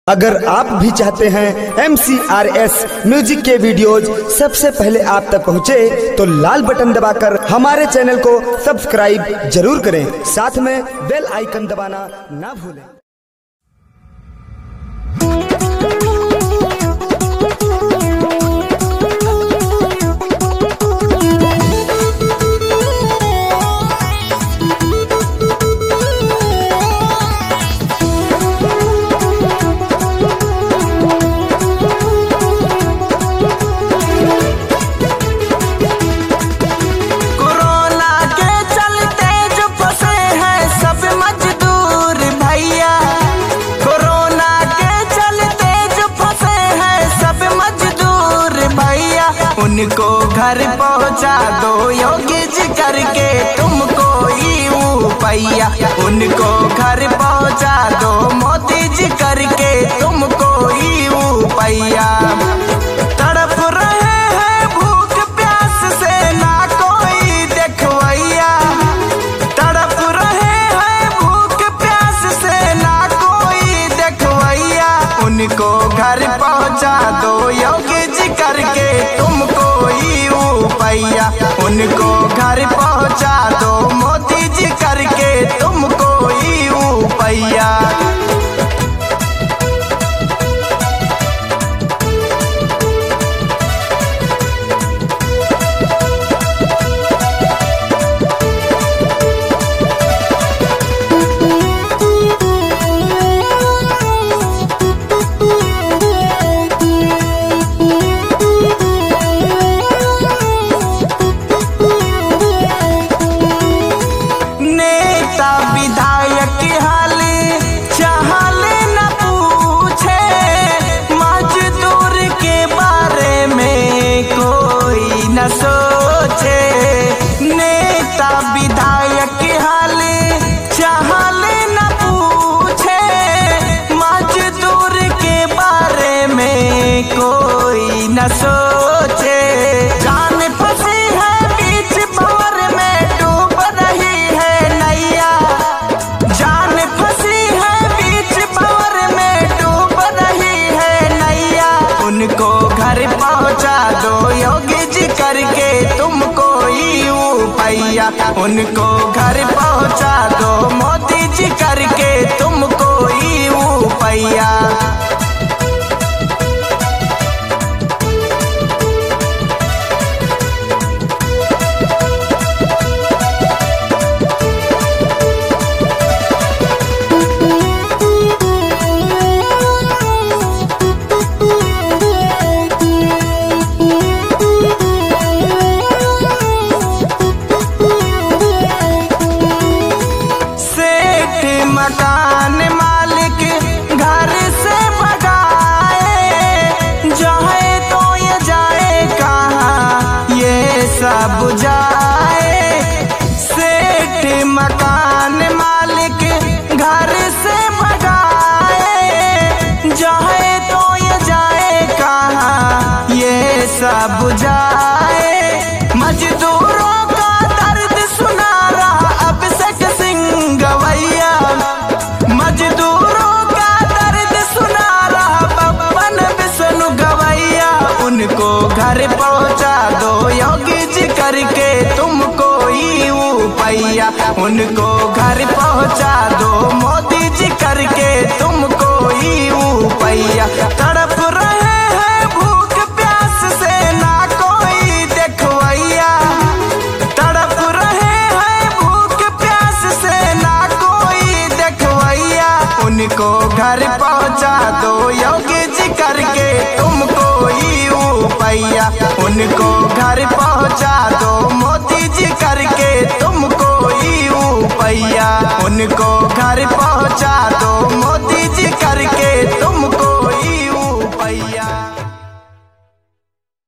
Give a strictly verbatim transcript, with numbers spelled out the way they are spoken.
अगर आप भी चाहते हैं M C R S music के वीडियोज सबसे पहले आप तक पहुंचे तो लाल बटन दबाकर हमारे चैनल को सब्सक्राइब जरूर करें, साथ में बेल आइकन दबाना ना भूलें। उनको घर पहुंचा दो योगी जी करके तुमको ही पैया। उनको घर पहुंचा दो मोदी जी करके तुमको ही पैया। तड़प रहे हैं भूख प्यास से ना कोई देखवैया। तड़प रहे हैं भूख प्यास से ना कोई देखवैया। उनको घर पहुंचा दो योगी जी करके तुमको ही पैया। उनको घर पहुंचा दो मोदी जी करके तुमको ही पैया। विधायक हाल चाहल न पूछे, मजदूर के बारे में कोई न सोचे। नेता विधायक हाल चाहल न पूछे, मजदूर के बारे में कोई न सोचे। जान फंसी है बीच भंवर में डूब रही है नैया। जान फंसी है बीच भंवर में डूब रही है नैया। उनको घर पहुंचा दो योगी जी करके तुमको ही पैया। उनको घर पहुंचा दो मोदी जी करके तुमको ही पैया। मकान मालिक घर से भगाए, जाए तो ये जाए कहाँ ये सब जाए। सेठ मकान मालिक घर से भगाए, जाए तो ये जाए कहाँ ये सब जाए। मजदूरों का दर्द सुना रहा अभिषेक सिंह गवैया। मजदूरों का दर्द सुना रहा बब्बन विष्णु गवैया। उनको घर पहुंचा दो योगी जी करके तुमको ही पैया। उनको घर पहुंचा दो मोदी जी करके तुमको ही पैया। तड़प रहे हैं भूख प्यास से ना कोई देखवैया। तड़प रहे हैं भूख प्यास से ना कोई देखवैया। उनको घर पहुंचा दो योगी जी करके तुमको ही पैया। उनको घर पहुंचा दो मोदी जी करके तुमको ही पैया। उनको घर पहुंचा दो मोदी